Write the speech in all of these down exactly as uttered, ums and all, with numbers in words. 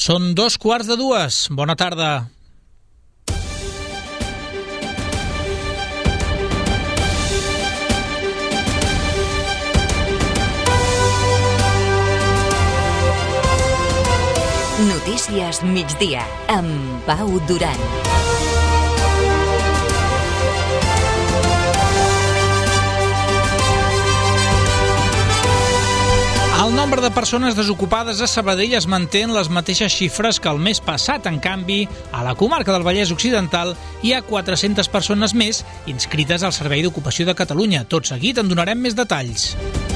Són dos quarts de dues. Bona tarda. Notícies migdia amb Pau Duran. El nombre de persones desocupades a Sabadell es manté en les mateixes xifres que el mes passat. En canvi, a la comarca del Vallès Occidental hi ha quatre-centes persones més inscrites al Servei d'Ocupació de Catalunya. Tot seguit en donarem més detalls.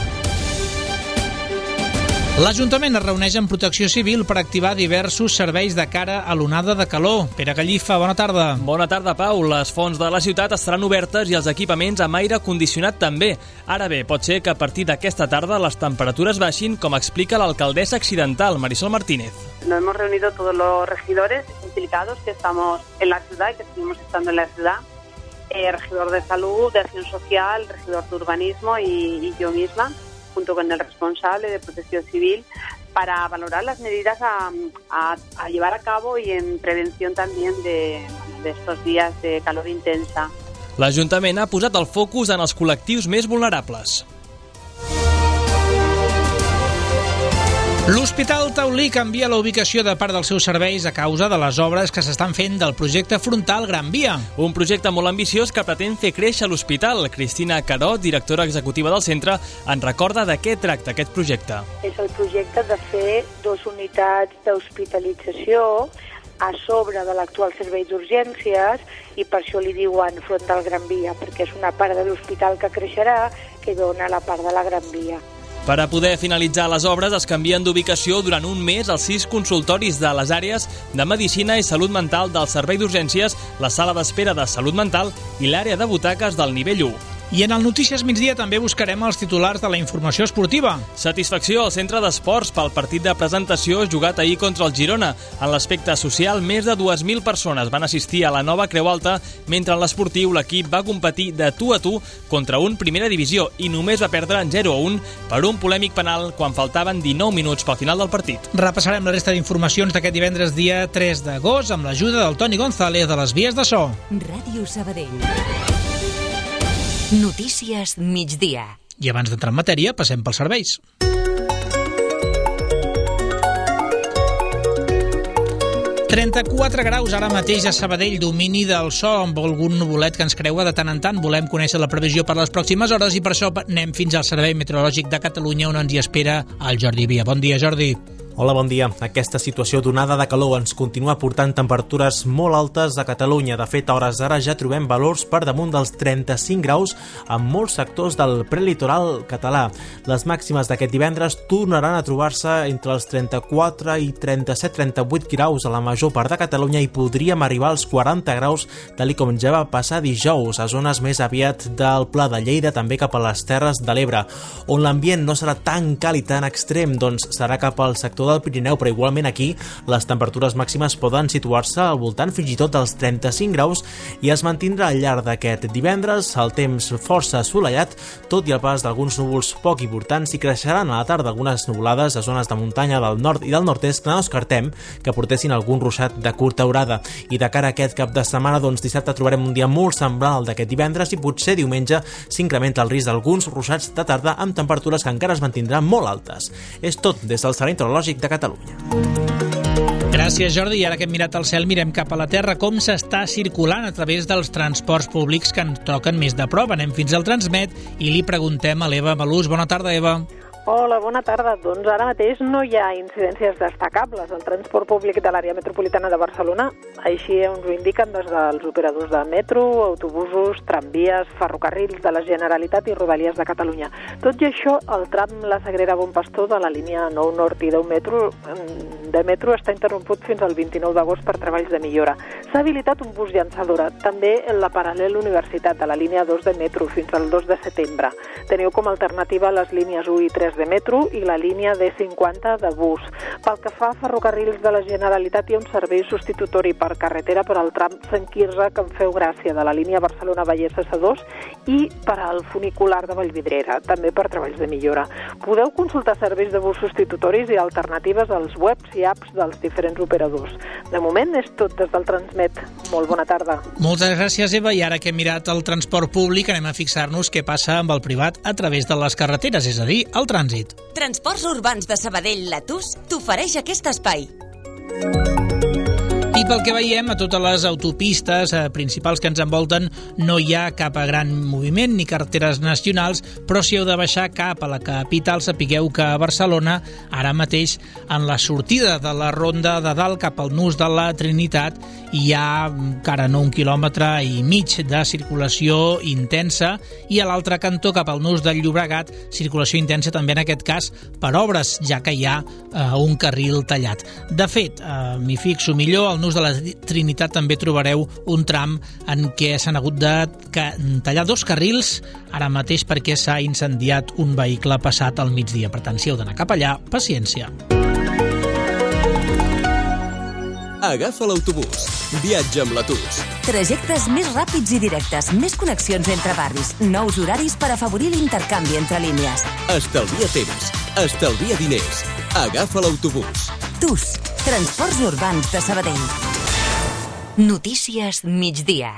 L'Ajuntament es reuneix amb Protecció Civil per activar diversos serveis de cara a l'onada de calor. Pere Gallifa, bona tarda. Bona tarda, Pau. Les fonts de la ciutat estaran obertes i els equipaments amb aire condicionat també. Ara bé, pot ser que a partir d'aquesta tarda les temperatures baixin, com explica l'alcaldessa accidental, Marisol Martínez. Nos hemos reunido todos los regidores implicados que estamos en la ciudad y que seguimos estando en la ciudad. Eh, regidor de salud, de acción social, regidor de urbanismo y, y yo misma, junto con el responsable de Protección Civil, para valorar las medidas a, a, a llevar a cabo y en prevención también de, de estos días de calor intensa. L'Ajuntament ha posat el focus en els col·lectius més vulnerables. L'Hospital Taulí canvia la ubicació de part dels seus serveis a causa de les obres que s'estan fent del projecte Frontal Gran Via. Un projecte molt ambiciós que pretén fer créixer l'hospital. Cristina Caró, directora executiva del centre, en recorda de què tracta aquest projecte. És el projecte de fer dues unitats d'hospitalització a sobre de l'actual servei d'urgències i per això li diuen Frontal Gran Via, perquè és una part de l'hospital que creixerà que dona la part de la Gran Via. Per a poder finalitzar les obres es canvien d'ubicació durant un mes els sis consultoris de les àrees de Medicina i Salut Mental del Servei d'Urgències, la sala d'espera de Salut Mental i l'àrea de butaques del nivell u. I en el Notícies Migdia també buscarem els titulars de la informació esportiva. Satisfacció al centre d'esports pel partit de presentació jugat ahir contra el Girona. En l'aspecte social, més de dues mil persones van assistir a la nova Creu Alta, mentre en l'esportiu l'equip va competir de tu a tu contra un Primera Divisió i només va perdre en zero a un per un polèmic penal quan faltaven dinou minuts pel final del partit. Repassarem la resta d'informacions d'aquest divendres dia tres d'agost amb l'ajuda del Toni González de les vies de so. Ràdio Sabadell. Notícies migdia. I abans d'entrar en matèria, passem pels serveis. trenta-quatre graus ara mateix a Sabadell, domini del so amb algun nuvolet que ens creua de tant en tant. Volem conèixer la previsió per les pròximes hores i per això anem fins al Servei Meteorològic de Catalunya on ens hi espera el Jordi Via. Bon dia, Jordi. Hola, bon dia. Aquesta situació d'onada de calor ens continua portant temperatures molt altes a Catalunya. De fet, a hores d'ara ja trobem valors per damunt dels trenta-cinc graus en molts sectors del prelitoral català. Les màximes d'aquest divendres tornaran a trobar-se entre els trenta-quatre i trenta-set trenta-vuit graus a la major part de Catalunya i podríem arribar als quaranta graus, tal com ja va passar dijous, a zones més aviat del Pla de Lleida, també cap a les Terres de l'Ebre. On l'ambient no serà tan càlid, tan extrem, doncs serà cap al sector del Pirineu, però igualment aquí les temperatures màximes poden situar-se al voltant fins i tot dels trenta-cinc graus i es mantindrà al llarg d'aquest divendres el temps força assolellat, tot i el pas d'alguns núvols poc importants i creixeran a la tarda algunes nuvolades a zones de muntanya del nord i del nord-est que no descartem que portessin algun ruixat de curta durada. I de cara a aquest cap de setmana, doncs dissabte trobarem un dia molt semblant al d'aquest divendres i potser diumenge s'incrementa el risc d'alguns ruixats de tarda amb temperatures que encara es mantindran molt altes. És tot des del Servei Meteorològic de Catalunya. Gràcies, Jordi. I ara que hem mirat al cel, mirem cap a la terra com s'està circulant a través dels transports públics que ens toquen més de prop. Anem fins al Transmet i li preguntem a l'Eva Malús. Bona tarda, Eva. Hola, bona tarda. Doncs ara mateix no hi ha incidències destacables al transport públic de l'àrea metropolitana de Barcelona. Així ens ho indiquen des dels operadors de metro, autobusos, tramvies, ferrocarrils de la Generalitat i Rodalies de Catalunya. Tot i això, el tram La Sagrera-Bon Pastor de la línia nou Nord i deu metro, de metro està interromput fins al vint-i-nou d'agost per treballs de millora. S'ha habilitat un bus llançadora, també en la Paral·lel Universitat de la línia dos de metro fins al dos de setembre. Teniu com a alternativa les línies u i tres de metro i la línia D cinquanta de bus. Pel que fa a ferrocarrils de la Generalitat, hi ha un servei substitutori per carretera per al tram Sant Quirze, Can Feu Gràcia, de la línia Barcelona-Vallès C dos i per al funicular de Vallvidrera, també per treballs de millora. Podeu consultar serveis de bus substitutoris i alternatives als webs i apps dels diferents operadors. De moment és tot des del Transmet. Molt bona tarda. Moltes gràcies, Eva. I ara que hem mirat el transport públic, anem a fixar-nos què passa amb el privat a través de les carreteres, és a dir, el trànsit. Transports Urbans de Sabadell, Latús, t'ofereix aquest espai. I pel que veiem, a totes les autopistes eh, principals que ens envolten no hi ha cap gran moviment ni carreteres nacionals, però si heu de baixar cap a la capital, sapigueu que a Barcelona, ara mateix, en la sortida de la ronda de dalt cap al nus de la Trinitat, hi ha encara no un quilòmetre i mig de circulació intensa i a l'altre cantó, cap al nus del Llobregat, circulació intensa també en aquest cas per obres, ja que hi ha eh, un carril tallat. De fet, eh, m'hi fixo millor, al nus de la Trinitat també trobareu un tram en què s'han hagut de tallar dos carrils ara mateix perquè s'ha incendiat un vehicle passat al migdia. Per tant, si heu d'anar cap allà, paciència. Agafa l'autobús. Viatja amb Latús. Trajectes més ràpids i directes, més connexions entre barris, nous horaris per afavorir l'intercanvi entre línies. Estalvia temps. Estalvia diners. Agafa l'autobús. Tus, Transports Urbans de Sabadell. Notícies migdia.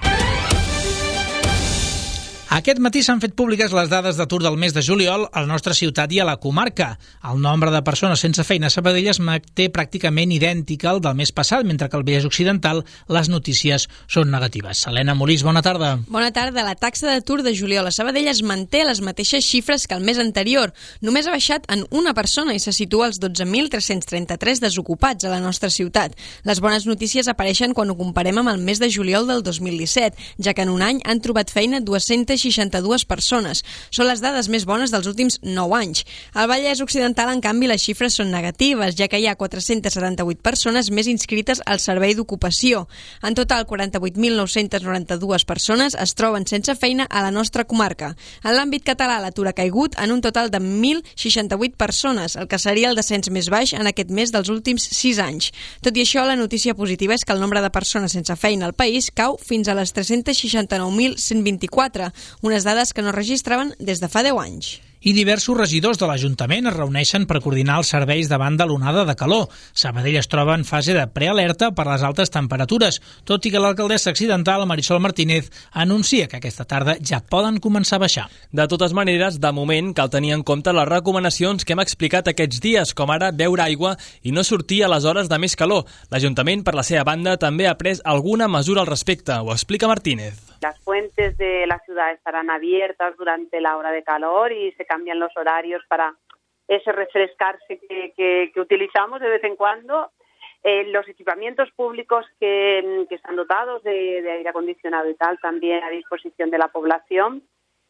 Aquest matí s'han fet públiques les dades d'atur del mes de juliol a la nostra ciutat i a la comarca. El nombre de persones sense feina a Sabadell es manté pràcticament idèntic al del mes passat, mentre que al Vallès Occidental les notícies són negatives. Helena Molís, bona tarda. Bona tarda. La taxa d'atur de juliol a Sabadell es manté a les mateixes xifres que el mes anterior. Només ha baixat en una persona i se situa als dotze mil tres-cents trenta-tres desocupats a la nostra ciutat. Les bones notícies apareixen quan ho comparem amb el mes de juliol del dos mil disset, ja que en un any han trobat feina dues-centes seixanta-dues persones. Són les dades més bones dels últims nou anys. Al Vallès Occidental, en canvi, les xifres són negatives, ja que hi ha quatre-centes setanta-vuit persones més inscrites al servei d'ocupació. En total, quaranta-vuit mil nou-centes noranta-dues persones es troben sense feina a la nostra comarca. En l'àmbit català, l'atur ha caigut en un total de mil seixanta-vuit persones, el que seria el descens més baix en aquest mes dels últims sis anys. Tot i això, la notícia positiva és que el nombre de persones sense feina al país cau fins a les tres-cents seixanta-nou mil cent vint-i-quatre, unes dades que no registraven des de fa deu anys. I diversos regidors de l'Ajuntament es reuneixen per coordinar els serveis davant de l'onada de calor. Sabadell es troba en fase de prealerta per les altes temperatures, tot i que l'alcaldessa accidental, Marisol Martínez, anuncia que aquesta tarda ja poden començar a baixar. De totes maneres, de moment, cal tenir en compte les recomanacions que hem explicat aquests dies, com ara beure aigua i no sortir a les hores de més calor. L'Ajuntament, per la seva banda, també ha pres alguna mesura al respecte. Ho explica Martínez. Las fuentes de la ciudad estarán abiertas durante la hora de calor y se cambian los horarios para ese refrescarse que, que, que utilizamos de vez en cuando. Eh, los equipamientos públicos que, que están dotados de, de aire acondicionado y tal también a disposición de la población,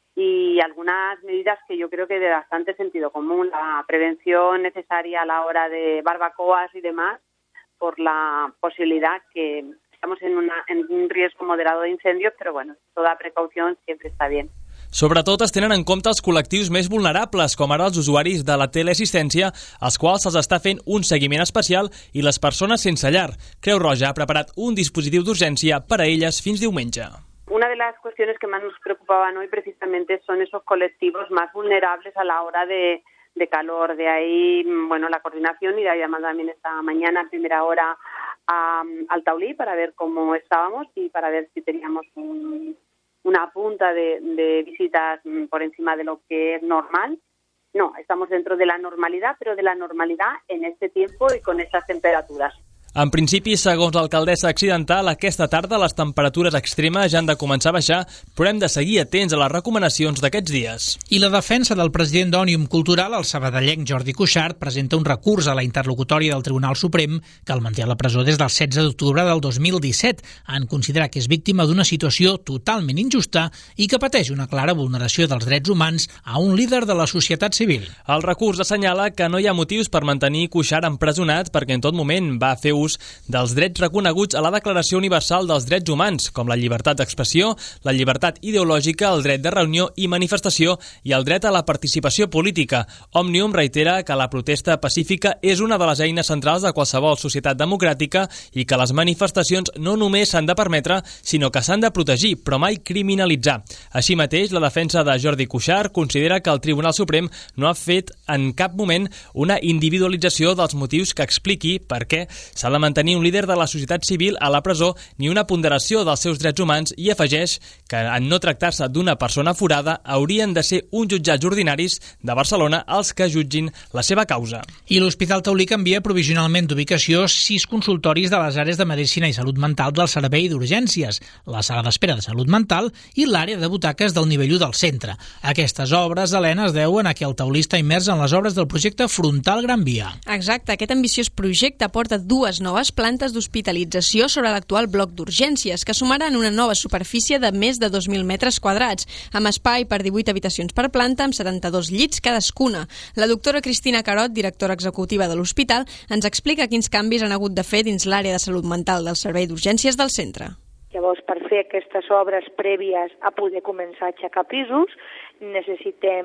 y algunas medidas que yo creo que de bastante sentido común, la prevención necesaria a la hora de barbacoas y demás, por la posibilidad que estamos en, una, en un riesgo moderado de incendios, pero bueno, toda precaución siempre está bien. Sobretot es tenen en compte els col·lectius més vulnerables, com ara els usuaris de la teleassistència, als quals se'ls està fent un seguiment especial, i les persones sense llar. Creu Roja ha preparat un dispositiu d'urgència per a elles fins diumenge. Una de las cuestiones que más nos preocupaban hoy precisamente son esos colectivos más vulnerables a la hora de, de calor. De ahí, bueno, la coordinación, y de ahí además también esta mañana a primera hora a, al Taulí para ver cómo estábamos y para ver si teníamos un... una punta de, de visitas por encima de lo que es normal. No, estamos dentro de la normalidad, pero de la normalidad en este tiempo y con esas temperaturas. En principi, segons l'alcaldessa accidental, aquesta tarda les temperatures extremes ja han de començar a baixar, però hem de seguir atents a les recomanacions d'aquests dies. I la defensa del president d'Òmnium Cultural, el sabadellenc Jordi Cuixart, presenta un recurs a la interlocutòria del Tribunal Suprem que el manté a la presó des del setze d'octubre del dos mil disset, en considerar que és víctima d'una situació totalment injusta i que pateix una clara vulneració dels drets humans a un líder de la societat civil. El recurs assenyala que no hi ha motius per mantenir Cuixart empresonat perquè en tot moment va fer abús dels drets reconeguts a la Declaració Universal dels Drets Humans, com la llibertat d'expressió, la llibertat ideològica, el dret de reunió i manifestació i el dret a la participació política. Òmnium reitera que la protesta pacífica és una de les eines centrals de qualsevol societat democràtica i que les manifestacions no només s'han de permetre, sinó que s'han de protegir, però mai criminalitzar. Així mateix, la defensa de Jordi Cuixart considera que el Tribunal Suprem no ha fet en cap moment una individualització dels motius que expliqui per què s'ha de mantenir un líder de la societat civil a la presó ni una ponderació dels seus drets humans i afegeix que en no tractar-se d'una persona forada haurien de ser uns jutjats ordinaris de Barcelona els que jutgin la seva causa. I l'Hospital Taulí canvia provisionalment d'ubicació sis consultoris de les àrees de Medicina i Salut Mental del Servei d'Urgències, la sala d'espera de Salut Mental i l'àrea de butaques del nivell u del centre. Aquestes obres, Helena, es deuen a que el Taulí està immers en les obres del projecte Frontal Gran Via. Exacte, aquest ambiciós projecte aporta dues noves plantes d'hospitalització sobre l'actual bloc d'urgències, que sumaran una nova superfície de més de dos mil metres quadrats, amb espai per divuit habitacions per planta, amb setanta-dos llits cadascuna. La doctora Cristina Carot, directora executiva de l'hospital, ens explica quins canvis han hagut de fer dins l'àrea de salut mental del Servei d'Urgències del centre. Llavors, per fer aquestes obres prèvies a poder començar a aixecar pisos, necessitem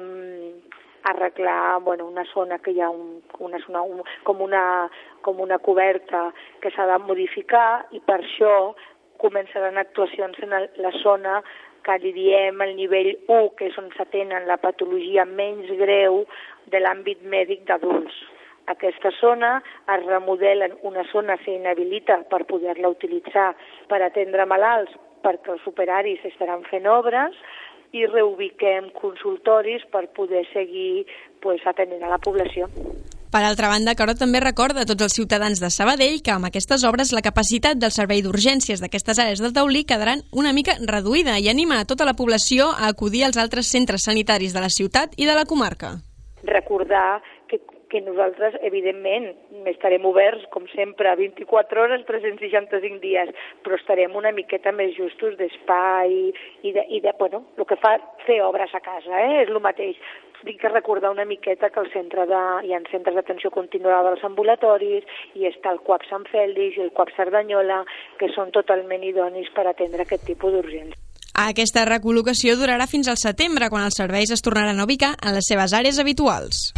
arreglar bueno, una zona que hi ha un, una, una, un, com, una, com una coberta que s'ha de modificar i per això començaran actuacions en el, la zona que li diem el nivell u, que és on s'atenen la patologia menys greu de l'àmbit mèdic d'adults. Aquesta zona es remodela, una zona s'inhabilita per poder-la utilitzar per atendre malalts perquè els operaris estaran fent obres i reubiquem consultoris per poder seguir pues, atenent a la població. Per altra banda, Carot també recorda a tots els ciutadans de Sabadell que amb aquestes obres la capacitat del servei d'urgències d'aquestes àrees del Taulí quedaran una mica reduïda i anima a tota la població a acudir als altres centres sanitaris de la ciutat i de la comarca. Recordar que que nosaltres, evidentment, estarem oberts, com sempre, vint-i-quatre hores, tres cents seixanta-cinc dies, però estarem una miqueta més justos d'espai i de, i de bueno, el que fa fer obres a casa, eh? És el mateix. Dic que recordar una miqueta que el centre de, hi ha centres d'atenció continuada dels ambulatoris i està el CUAP Sant Fèlix i el CUAP Cerdanyola, que són totalment idonis per atendre aquest tipus d'urgència. Aquesta recol·locació durarà fins al setembre, quan els serveis es tornaran a ubicar en les seves àrees habituals.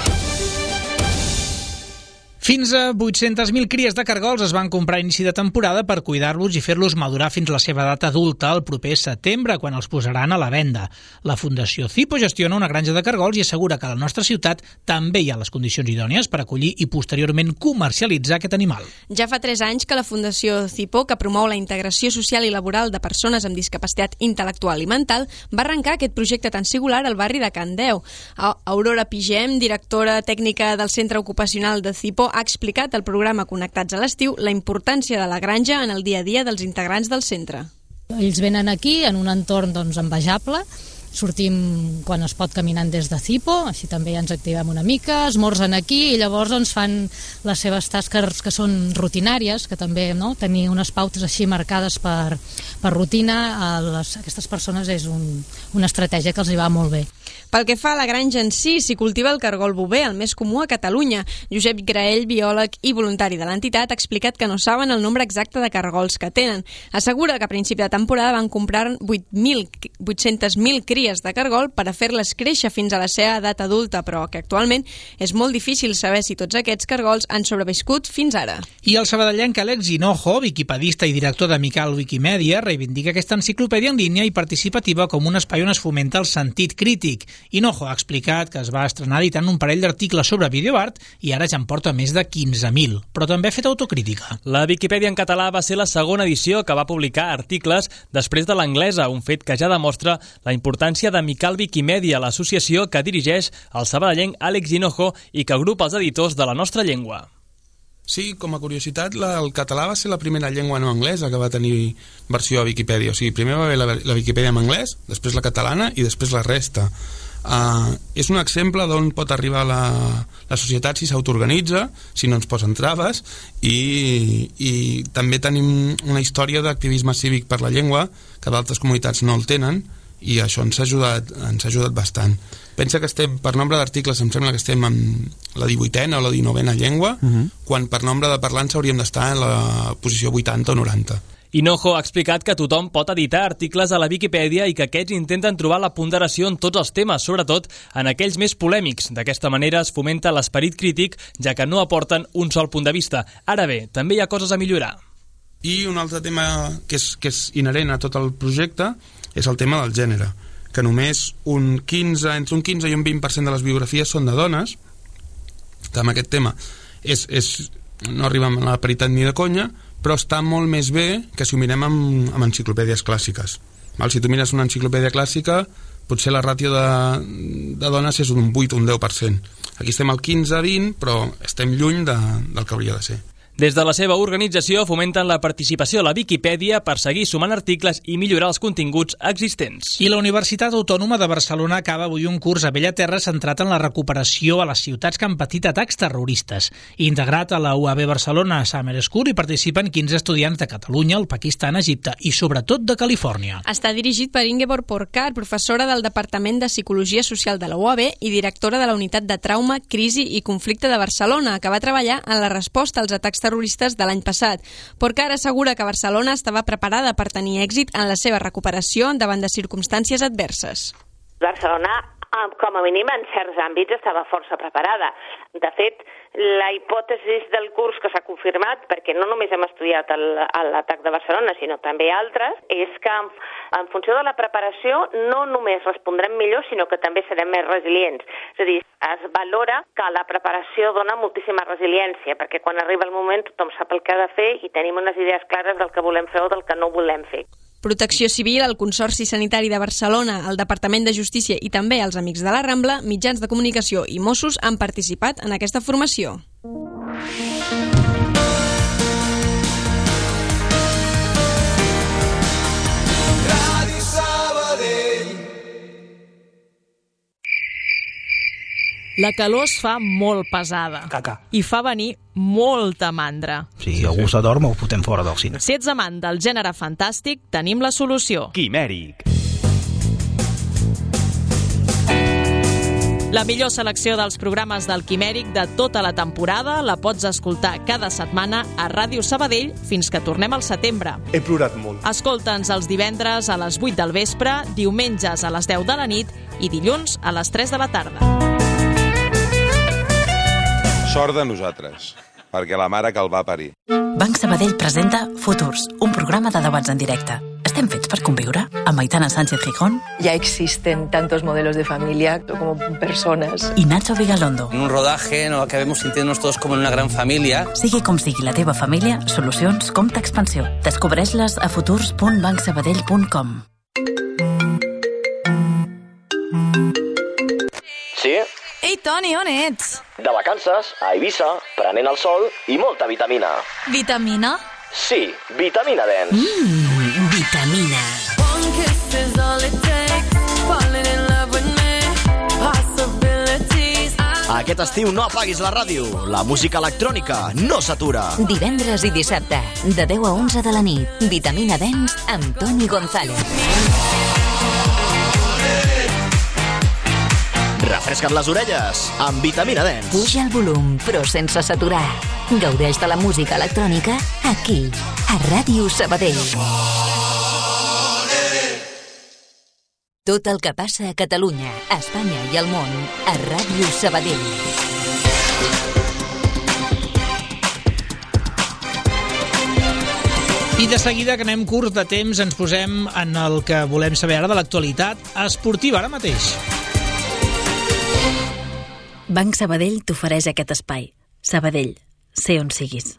Fins a vuit-centes mil cries de cargols es van comprar a inici de temporada per cuidar-los i fer-los madurar fins la seva edat adulta el proper setembre, quan els posaran a la venda. La Fundació Cipo gestiona una granja de cargols i assegura que a la nostra ciutat també hi ha les condicions idònies per acollir i posteriorment comercialitzar aquest animal. Ja fa tres anys que la Fundació Cipo, que promou la integració social i laboral de persones amb discapacitat intel·lectual i mental, va arrencar aquest projecte tan singular al barri de Can Deu. Aurora Pigem, directora tècnica del Centre Ocupacional de Cipo, ha explicat al programa Connectats a l'estiu la importància de la granja en el dia a dia dels integrants del centre. Ells venen aquí en un entorn doncs, envejable, sortim quan es pot caminant des de Cipo, així també ens activem una mica, esmorzen aquí i llavors doncs, fan les seves tasques que són rutinàries, que també no, tenir unes pautes així marcades per, per rutina a les, a aquestes persones és un, una estratègia que els hi va molt bé. Pel que fa a la granja en si, s'hi cultiva el cargol bover, el més comú a Catalunya. Josep Graell, biòleg i voluntari de l'entitat, ha explicat que no saben el nombre exacte de cargols que tenen. Assegura que a principi de temporada van comprar vuit-centes mil cries de cargol per a fer-les créixer fins a la seva edat adulta, però que actualment és molt difícil saber si tots aquests cargols han sobreviscut fins ara. I el sabadellenc Àlex Hinojo, viquipedista i director de Mical Wikimedia, reivindica aquesta enciclopèdia en línia i participativa com un espai on es fomenta el sentit crític. Hinojo ha explicat que es va estrenar editant un parell d'articles sobre videoart i ara ja en porta més de quinze mil, però també ha fet autocrítica. La Viquipèdia en català va ser la segona edició que va publicar articles després de l'anglesa, un fet que ja demostra la importància de Mical Wikimedia, l'associació que dirigeix el sabadellenc Àlex Hinojo i que agrupa els editors de la nostra llengua. Sí, com a curiositat, la, el català va ser la primera llengua no anglesa que va tenir versió a Viquipèdia. O sigui, primer va haver la, la Viquipèdia en anglès, després la catalana i després la resta. Uh, és un exemple d'on pot arribar la, la societat si s'autoorganitza, si no ens posen traves, i, i també tenim una història d'activisme cívic per la llengua que d'altres comunitats no el tenen, i això ens ha ajudat, ens ha ajudat bastant. Pensa que estem, per nombre d'articles, em sembla que estem en la divuitena o la dinovena llengua, uh-huh. quan per nombre de parlants hauríem d'estar en la posició vuitanta o noranta. Hinojo ha explicat que tothom pot editar articles a la Viquipèdia i que aquests intenten trobar la ponderació en tots els temes, sobretot en aquells més polèmics. D'aquesta manera es fomenta l'esperit crític, ja que no aporten un sol punt de vista. Ara bé, també hi ha coses a millorar. I un altre tema que és, que és inherent a tot el projecte és el tema del gènere, que només un quinze, entre un quinze i un vint per cent de les biografies són de dones, que amb aquest tema és, és, no arribem a la paritat ni de conya, però està molt més bé que si ho mirem amb, amb enciclopèdies clàssiques. Val? Si tu mires una enciclopèdia clàssica, potser la ràtio de, de dones és un vuit o un deu per cent. Aquí estem al quinze a vint, però estem lluny de, del que hauria de ser. Des de la seva organització fomenten la participació a la Viquipèdia per seguir sumant articles i millorar els continguts existents. I la Universitat Autònoma de Barcelona acaba avui un curs a Bellaterra centrat en la recuperació a les ciutats que han patit atacs terroristes. Integrat a la U A B Barcelona Summer School hi participen quinze estudiants de Catalunya, el Pakistan, Egipte i sobretot de Califòrnia. Està dirigit per Ingeborg Porcar, professora del Departament de Psicologia Social de la U A B i directora de la Unitat de Trauma, Crisi i Conflicte de Barcelona, que va treballar en la resposta als atacs terroristes de l'any passat. Porcar assegura que Barcelona estava preparada per tenir èxit en la seva recuperació davant de circumstàncies adverses. Barcelona, com a mínim en certs àmbits, estava força preparada. De fet, la hipòtesi del curs que s'ha confirmat, perquè no només hem estudiat l'atac de Barcelona, sinó també altres, és que en funció de la preparació no només respondrem millor, sinó que també serem més resilients. És a dir, es valora que la preparació dona moltíssima resiliència, perquè quan arriba el moment tothom sap el que ha de fer i tenim unes idees clares del que volem fer o del que no volem fer. Protecció Civil, el Consorci Sanitari de Barcelona, el Departament de Justícia i també els Amics de la Rambla, mitjans de comunicació i Mossos han participat en aquesta formació. La calor es fa molt pesada. Caca. I fa venir molta mandra. Si algú s'adorm, ho fotem fora del cine. Si ets amant del gènere fantàstic, tenim la solució. Quimèric. La millor selecció dels programes del Quimèric de tota la temporada la pots escoltar cada setmana a Ràdio Sabadell fins que tornem al setembre. He plorat molt. Escolta'ns els divendres a les vuit del vespre, diumenges a les deu de la nit i dilluns a les tres de la tarda. Sort de nosaltres, perquè la mare que el va parir. Banc Sabadell presenta Futurs, un programa de debats en directe. ¿Estem fets per conviure? Amb Aitana Sánchez Gijón. Ya existen tantos modelos de familia como personas. Y Nacho Vigalondo. En un rodaje nos acabemos sintiéndonos todos como en una gran família. Sigui com sigui la teva família, solucions Compte Expansió. Descobreix-les a futurs punt banc sabadell punt com. Sí? Ei, Toni, on ets? De vacances, a Eivissa, prenent el sol i molta vitamina. Vitamina? Sí, vitamina dens. Mmm, vitamina. Aquest estiu no apaguis la ràdio. La música electrònica no s'atura. Divendres i dissabte, de deu a onze de la nit. Vitamina dens amb Toni González. Refresca't les orelles amb vitamina dens. Puja el volum, però sense saturar. Gaudeix de la música electrònica aquí, a Ràdio Sabadell. Tot el que passa a Catalunya, a Espanya i al món, a Ràdio Sabadell. I de seguida, que anem curts de temps, ens posem en el que volem saber ara de l'actualitat esportiva ara mateix. Banc Sabadell t'ofereix aquest espai. Sabadell, sé on siguis.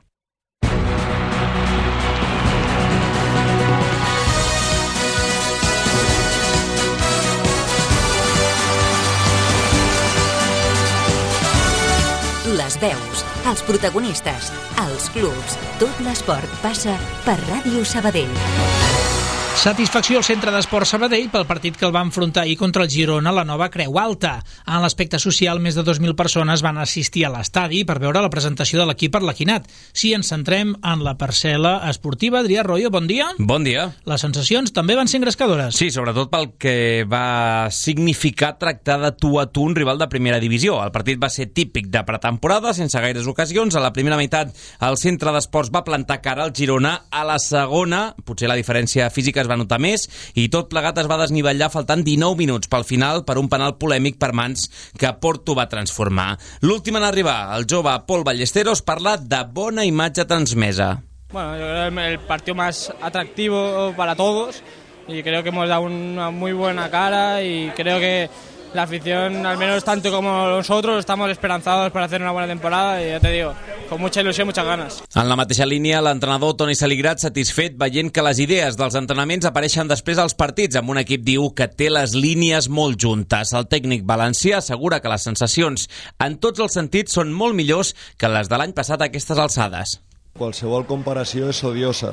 Les veus, els protagonistes, els clubs, tot l'esport passa per Ràdio Sabadell. Satisfacció al Centre d'Esport Sabadell pel partit que el va enfrontar ahir contra el Girona a la nova Creu Alta. En l'aspecte social, més de dos mil persones van assistir a l'estadi per veure la presentació de l'equip Arlequinat. Si ens centrem en la parcel·la esportiva, Adrià Royo, bon dia. Bon dia. Les sensacions també van ser engrescadores. Sí, sobretot pel que va significar tractar de tu a tu un rival de primera divisió. El partit va ser típic de pretemporada, sense gaires ocasions. A la primera meitat, el Centre d'Esports va plantar cara al Girona. A la segona, potser la diferència física es va notar més i tot plegat es va desnivellar faltant dinou minuts pel final per un penal polèmic per mans que Porto va transformar. L'últim en arribar, el jove Pol Ballesteros, parla de bona imatge transmesa. Bueno, yo creo que el partido más atractivo para todos y creo que hemos dado una muy buena cara y creo que la afición, al menos tanto como nosotros, estamos esperanzados para hacer una buena temporada y ya te digo, con mucha ilusión, muchas ganas. En la mateixa línia, l'entrenador Toni Saligrat satisfet veient que les idees dels entrenaments apareixen després als partits, amb un equip diu que té les línies molt juntes. El tècnic valencià assegura que les sensacions en tots els sentits són molt millors que les de l'any passat a aquestes alçades. Qualsevol comparació és odiosa,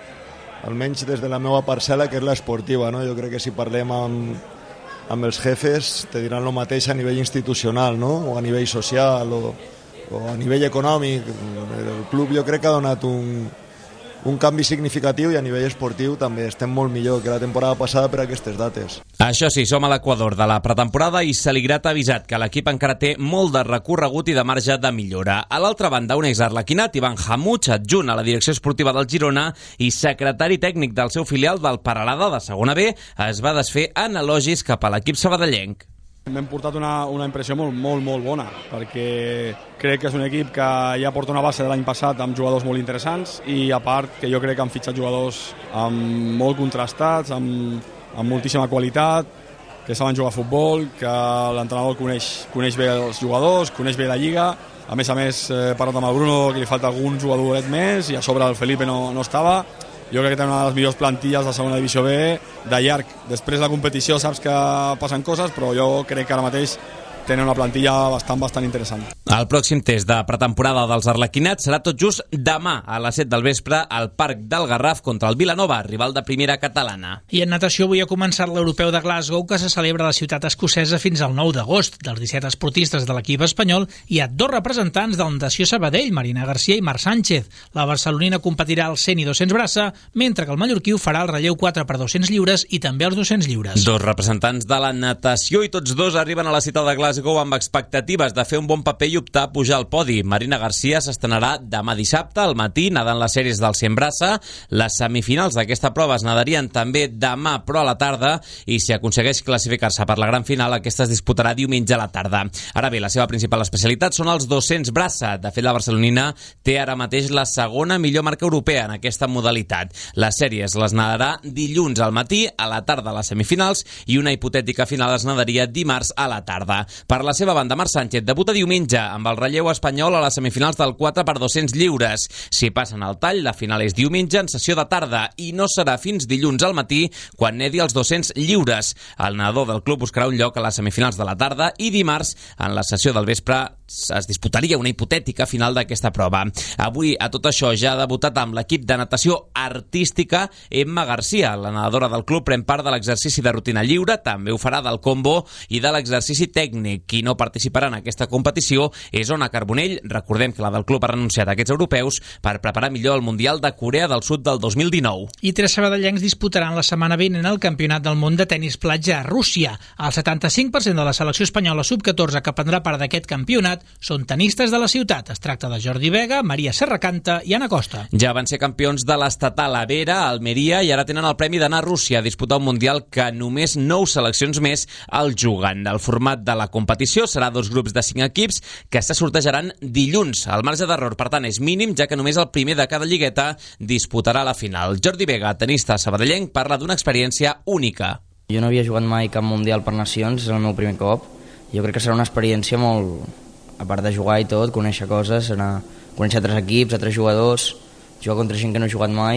almenys des de la meva parcel·la, que és l'esportiva, no? Jo crec que si parlem amb amb els jefes te diran el mateix a nivell institucional, no? O a nivell social o, o a nivell econòmic. El club jo crec que ha donat un, un canvi significatiu i a nivell esportiu també estem molt millor que la temporada passada per aquestes dates. Això sí, som a l'equador de la pretemporada i Saligrat ha avisat que l'equip encara té molt de recorregut i de marge de millora. A l'altra banda, un exarlequinat, Ivan Hamuch, adjunt a la direcció esportiva del Girona i secretari tècnic del seu filial del Peralada de segona B, es va desfer en elogis cap a l'equip sabadellenc. M'hem portat una, una impressió molt, molt, molt bona, perquè crec que és un equip que ja porta una base de l'any passat amb jugadors molt interessants i a part que jo crec que han fitxat jugadors amb molt contrastats, amb, amb moltíssima qualitat, que saben jugar a futbol, que l'entrenador coneix, coneix bé els jugadors, coneix bé la lliga. A més a més, he parlat amb el Bruno que li falta algun jugadoret més i a sobre el Felipe no, no estava. Jo crec que té una de les millors plantilles de segona divisió B de llarg. Després de la competició saps que passen coses, però jo crec que ara mateix tenen una plantilla bastant, bastant interessant. El pròxim test de pretemporada dels arlequinats serà tot just demà a les set del vespre al Parc del Garraf contra el Vilanova, rival de primera catalana. I en natació avui ha començat l'Europeu de Glasgow, que se celebra a la ciutat escocesa fins al nou d'agost. Dels disset esportistes de l'equip espanyol hi ha dos representants de la natació Sabadell, Marina Garcia i Marc Sánchez. La barcelonina competirà al cent i dos-cents braça, mentre que el mallorquí ho farà al relleu quatre per dos-cents lliures i també als dos-cents lliures. Dos representants de la natació i tots dos arriben a la ciutat de Glasgow amb expectatives de fer un bon paper i optar a pujar al podi. Marina Garcia s'estrenarà demà dissabte al matí nedant les sèries del cent braça. Les semifinals d'aquesta prova es nedarien també demà però a la tarda i si aconsegueix classificar-se per la gran final aquesta es disputarà diumenge a la tarda. Ara bé, la seva principal especialitat són els dos-cents braça. De fet, la barcelonina té ara mateix la segona millor marca europea en aquesta modalitat. Les sèries les nedarà dilluns al matí, a la tarda a les semifinals i una hipotètica final es nedaria dimarts a la tarda. Per la seva banda, Marc Sánchez debuta diumenge amb el relleu espanyol a les semifinals del quatre per dos-cents lliures. Si passen al tall, la final és diumenge en sessió de tarda i no serà fins dilluns al matí quan nedi els dos-cents lliures. El nedador del club buscarà un lloc a les semifinals de la tarda i dimarts, en la sessió del vespre, es disputaria una hipotètica final d'aquesta prova. Avui, a tot això, ja ha debutat amb l'equip de natació artística Emma Garcia. La nedadora del club pren part de l'exercici de rutina lliure, també ho farà del combo i de l'exercici tècnic. Qui no participarà en aquesta competició és Ona Carbonell. Recordem que la del club ha renunciat a aquests europeus per preparar millor el Mundial de Corea del Sud del dos mil dinou. I tres sabadellencs disputaran la setmana vinent el Campionat del Món de tenis platja a Rússia. El setanta-cinc per cent de la selecció espanyola sub catorze que prendrà part d'aquest campionat són tenistes de la ciutat. Es tracta de Jordi Vega, Maria Serracanta i Anna Costa. Ja van ser campions de l'estatal a Vera, a Almeria, i ara tenen el premi d'anar a Rússia a disputar un Mundial que només nou seleccions més el juguen. El format de la competició serà dos grups de cinc equips que se sortejaran dilluns. El marge d'error, per tant, és mínim, ja que només el primer de cada lligueta disputarà la final. Jordi Vega, tenista sabadellenc, parla d'una experiència única. Jo no havia jugat mai cap Mundial per nacions, és el meu primer cop. Jo crec que serà una experiència molt... A part de jugar i tot, conèixer coses, anar... conèixer altres equips, altres jugadors, jugar contra gent que no he jugat mai,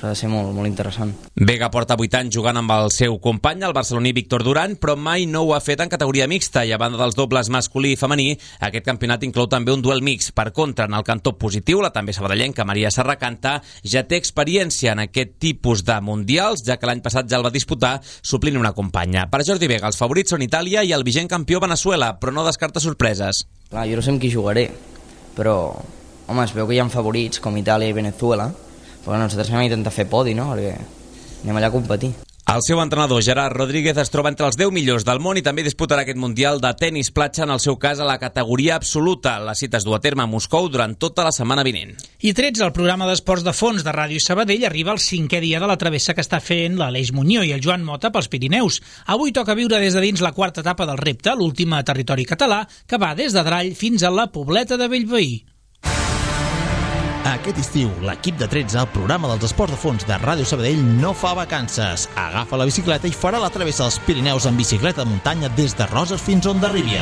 ha de ser molt, molt interessant. Vega porta vuit anys jugant amb el seu company, el barceloní Víctor Duran, però mai no ho ha fet en categoria mixta, i a banda dels dobles masculí i femení, aquest campionat inclou també un duel mix. Per contra, en el cantó positiu, la també sabadellenca Maria Serracanta ja té experiència en aquest tipus de mundials, ja que l'any passat ja el va disputar suplint una companya. Per Jordi Vega, els favorits són Itàlia i el vigent campió Veneçuela, però no descarta sorpreses. Clar, jo no sé amb qui jugaré, però home, es veu que hi ha favorits com Itàlia i Veneçuela, però nosaltres hem d'intentar fer podi, no? Perquè anem allà a competir. El seu entrenador, Gerard Rodríguez, es troba entre els deu millors del món i també disputarà aquest Mundial de tenis platja, en el seu cas a la categoria absoluta. La cita es du a terme a Moscou durant tota la setmana vinent. I trets al programa d'esports de fons de Ràdio Sabadell arriba el cinquè dia de la travessa que està fent l'Aleix Muñoz i el Joan Mota pels Pirineus. Avui toca viure des de dins la quarta etapa del repte, l'última a territori català, que va des de Drall fins a la Pobleta de Bellveí. Aquest estiu, l'equip de tretze, el programa dels esports de fons de Ràdio Sabadell, no fa vacances. Agafa la bicicleta i farà la travessa dels Pirineus en bicicleta de muntanya des de Roses fins on Ondarribia.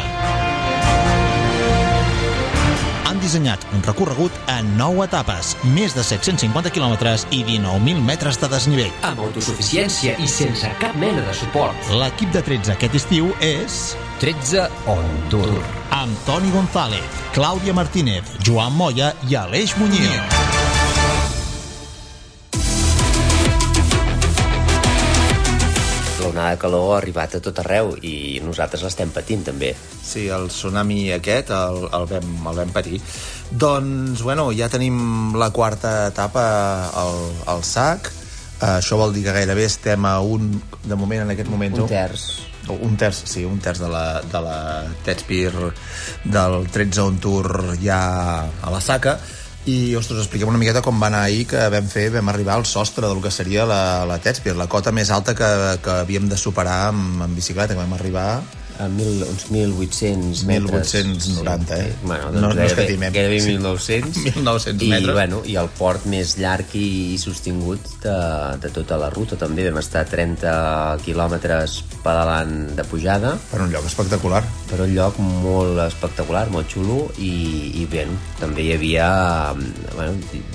Han dissenyat un recorregut en nou etapes, més de set-cents cinquanta quilòmetres i dinou mil metres de desnivell. Amb autosuficiència i sense cap mena de suport. L'equip de tretze aquest estiu és... tretze On Tour. Amb Toni González, Clàudia Martínez, Joan Moya i Aleix Muñoz. L'onada de calor ha arribat a tot arreu i nosaltres l'estem patint també. Sí, el tsunami aquest el, el, vam, el vam patir. Doncs, bueno, ja tenim la quarta etapa al, al sac. Uh, això vol dir que gairebé estem a un, de moment en aquest moment... Un terç. Un terç, sí, un terç de la, de la Tetspir del tretze On Tour ja a la saca. I, ostres, expliquem una miqueta com va anar ahir, que vam fer, vam arribar al sostre del que seria la, la Tetspir, la cota més alta que, que havíem de superar amb, amb bicicleta, que vam arribar a mil, uns mil vuit-cents metres. mil vuit-cents noranta, sí, eh? Sí. Bueno, doncs no, no gairebé, gairebé sí. mil nou-cents. mil nou-cents I, metres. Bueno, I el port més llarg i, i sostingut de, de tota la ruta, també. Vam estar trenta quilòmetres pedalant de pujada. Per un lloc espectacular. Per un lloc molt espectacular, molt xulo, i, i bé, també hi havia... Bueno,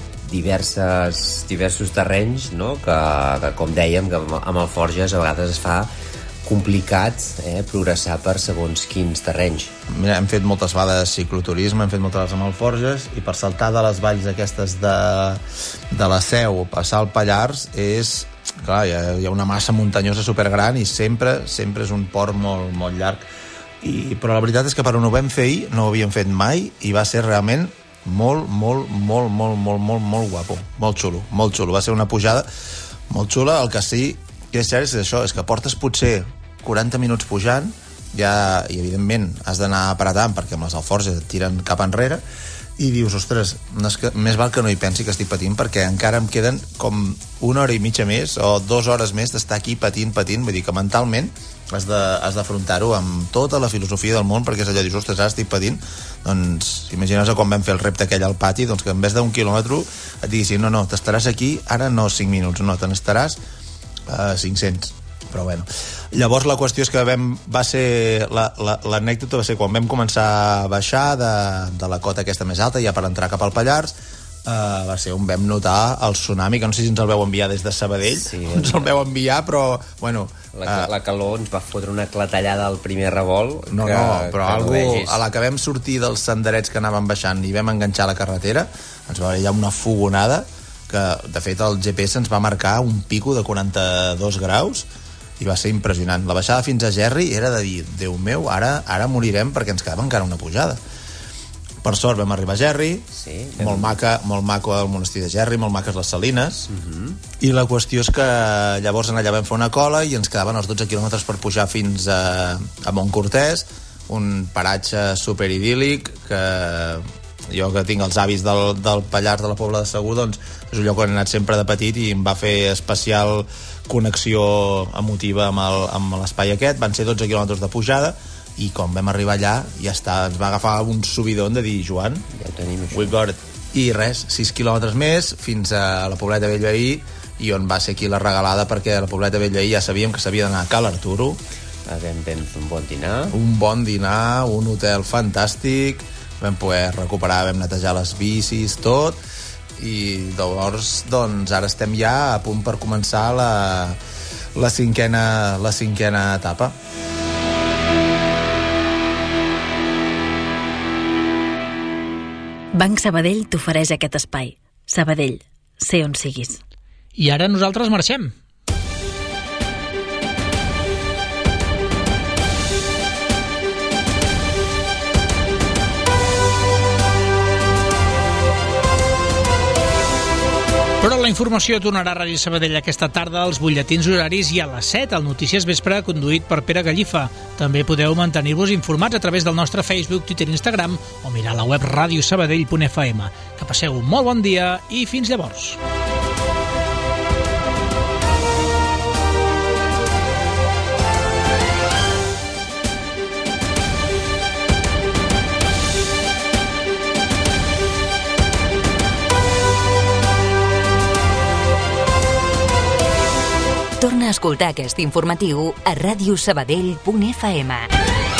diverses, diversos terrenys, no? que, que, com dèiem, que amb el Forges a vegades es fa complicat eh, progressar per segons quins terrenys. Mira, hem fet moltes vegades cicloturisme, hem fet moltes vegades amb el Forges, i per saltar de les valls aquestes de, de la Seu, passar al Pallars, és... Clar, hi ha, hi ha una massa muntanyosa supergran i sempre, sempre és un port molt, molt llarg. I, però la veritat és que per on ho vam fer ahir, no ho havíem fet mai, i va ser realment molt, molt, molt, molt, molt, molt, molt guapo. Molt xulo, molt xulo. Va ser una pujada molt xula. El que sí que és cert és això, és que portes potser quaranta minuts pujant, ja, i evidentment has d'anar apretant perquè amb les alforges et tiren cap enrere, i dius, ostres, no és que, més val que no hi pensi que estic patint, perquè encara em queden com una hora i mitja més o dues hores més d'estar aquí patint, patint, vull dir que mentalment has de, has d'afrontar-ho amb tota la filosofia del món, perquè és allò, dius, ostres, ara estic patint. Doncs imagina't quan vam fer el repte aquell al pati, doncs que en vez d'un quilòmetre et diguessin, no, no, t'estaràs aquí ara no cinc minuts, no, te n'estaràs uh, cinc-cents. Però bueno, llavors la qüestió és que vam, va ser l'anècdota la, va ser quan vam començar a baixar de, de la cota aquesta més alta, ja per entrar cap al Pallars, uh, va ser on vam notar el tsunami, que no sé si ens el veu enviar des de Sabadell, sí, ens el veu enviar, però bueno, la, uh, la calor ens va fotre una clatellada al primer revolt. No, que, no, però que algú, no a la que vam sortir dels senderets que anàvem baixant i vam enganxar la carretera, ens va haver ja una fogonada que de fet el G P S ens va marcar un pico de quaranta-dos graus i va ser impressionant. La baixada fins a Gerri era de dir, Déu meu, ara, ara morirem perquè ens quedava encara una pujada. Per sort vam arribar a Gerri, sí, molt, maca, molt maco el monestir de Gerri, molt maques les salines, uh-huh. I la qüestió és que llavors allà vam fer una cola i ens quedaven els dotze quilòmetres per pujar fins a, a Montcortès, un paratge superidíl·lic que jo que tinc els avis del, del Pallars de la Pobla de Segur, doncs és un lloc on he anat sempre de petit i em va fer especial connexió emotiva amb, el, amb l'espai aquest. Van ser dotze quilòmetres de pujada i quan vam arribar allà ja està, ens va agafar un subidon de dir, Joan, ja ho tenim, we got it. I res, sis quilòmetres més fins a la Pobleta de Bellveí, i on va ser aquí la regalada, perquè a la Pobleta de Bellveí ja sabíem que s'havia d'anar a Cal Arturo. Vam fer un bon dinar. Un bon dinar, un hotel fantàstic, vam poder recuperar, vam netejar les bicis, tot, i llavors doncs ara estem ja a punt per començar la, la, cinquena, la cinquena etapa. Banc Sabadell t'ofereix aquest espai. Sabadell, sé on siguis. I ara nosaltres marxem. Però la informació tornarà a Ràdio Sabadell aquesta tarda als butlletins horaris i a les set al Notícies Vespre, conduït per Pere Gallifa. També podeu mantenir-vos informats a través del nostre Facebook, Twitter i Instagram o mirar la web radio sabadell punt f m. Que passeu un molt bon dia i fins llavors. Torna a escoltar aquest informatiu a radio sabadell punt f m.